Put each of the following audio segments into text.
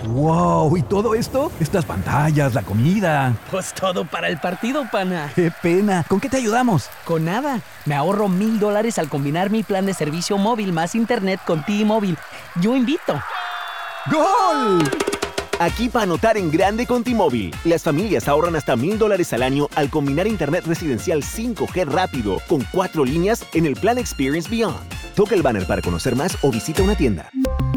¡Wow! ¿Y todo esto? Estas pantallas, la comida. Pues todo para el partido, pana. ¡Qué pena! ¿Con qué te ayudamos? Con nada. Me ahorro $1,000 al combinar mi plan de servicio móvil más internet con T-Mobile. Yo invito. ¡Gol! Aquí para anotar en grande con T-Mobile. Las familias ahorran hasta $1,000 al año al combinar internet residencial 5G rápido con 4 líneas en el plan Experience Beyond. Toca el banner para conocer más o visita una tienda.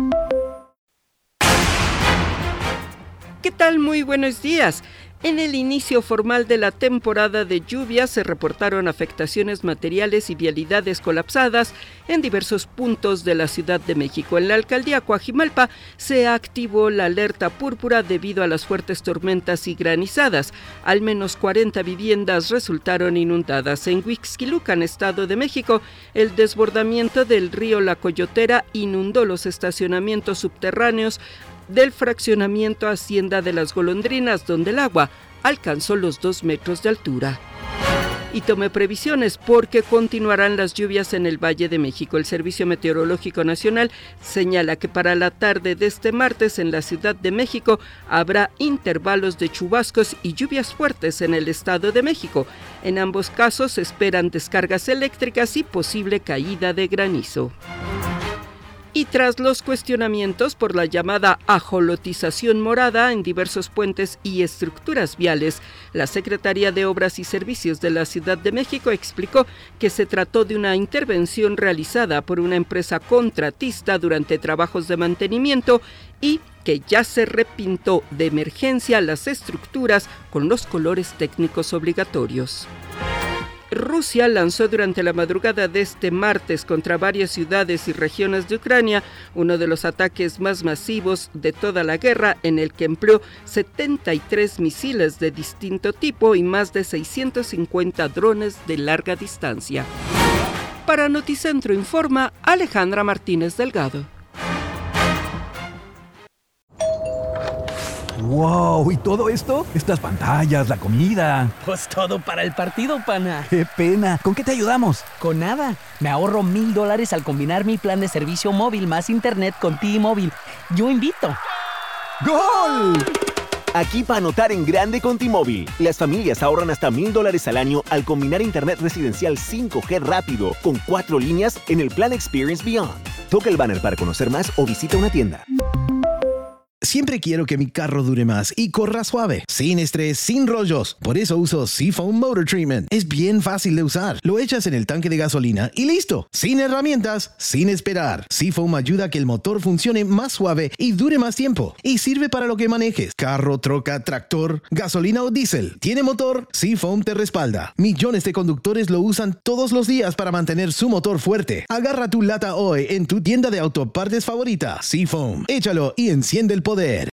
¿Qué tal? Muy buenos días. En el inicio formal de la temporada de lluvias se reportaron afectaciones materiales y vialidades colapsadas en diversos puntos de la Ciudad de México. En la alcaldía Coajimalpa se activó la alerta púrpura debido a las fuertes tormentas y granizadas. Al menos 40 viviendas resultaron inundadas. En Huixquilucan, Estado de México, el desbordamiento del río La Coyotera inundó los estacionamientos subterráneos del fraccionamiento Hacienda de las Golondrinas, donde el agua alcanzó los 2 metros de altura. Y tome previsiones porque continuarán las lluvias en el Valle de México. El Servicio Meteorológico Nacional señala que para la tarde de este martes en la Ciudad de México habrá intervalos de chubascos y lluvias fuertes en el Estado de México. En ambos casos se esperan descargas eléctricas y posible caída de granizo. Y tras los cuestionamientos por la llamada ajolotización morada en diversos puentes y estructuras viales, la Secretaría de Obras y Servicios de la Ciudad de México explicó que se trató de una intervención realizada por una empresa contratista durante trabajos de mantenimiento y que ya se repintó de emergencia las estructuras con los colores técnicos obligatorios. Rusia lanzó durante la madrugada de este martes contra varias ciudades y regiones de Ucrania uno de los ataques más masivos de toda la guerra, en el que empleó 73 misiles de distinto tipo y más de 650 drones de larga distancia. Para Noticentro informa Alejandra Martínez Delgado. ¡Wow! ¿Y todo esto? Estas pantallas, la comida. Pues todo para el partido, pana. ¡Qué pena! ¿Con qué te ayudamos? Con nada. Me ahorro $1,000 al combinar mi plan de servicio móvil más internet con T-Mobile. Yo invito. ¡Gol! Aquí para anotar en grande con T-Mobile. Las familias ahorran hasta $1,000 al año al combinar internet residencial 5G rápido con 4 líneas en el plan Experience Beyond. Toca el banner para conocer más o visita una tienda. Siempre quiero que mi carro dure más y corra suave, sin estrés, sin rollos. Por eso uso Seafoam Motor Treatment. Es bien fácil de usar. Lo echas en el tanque de gasolina y listo. Sin herramientas, sin esperar. Seafoam ayuda a que el motor funcione más suave y dure más tiempo. Y sirve para lo que manejes. Carro, troca, tractor, gasolina o diésel. ¿Tiene motor? Seafoam te respalda. Millones de conductores lo usan todos los días para mantener su motor fuerte. Agarra tu lata hoy en tu tienda de autopartes favorita. Seafoam. Échalo y enciende el poder.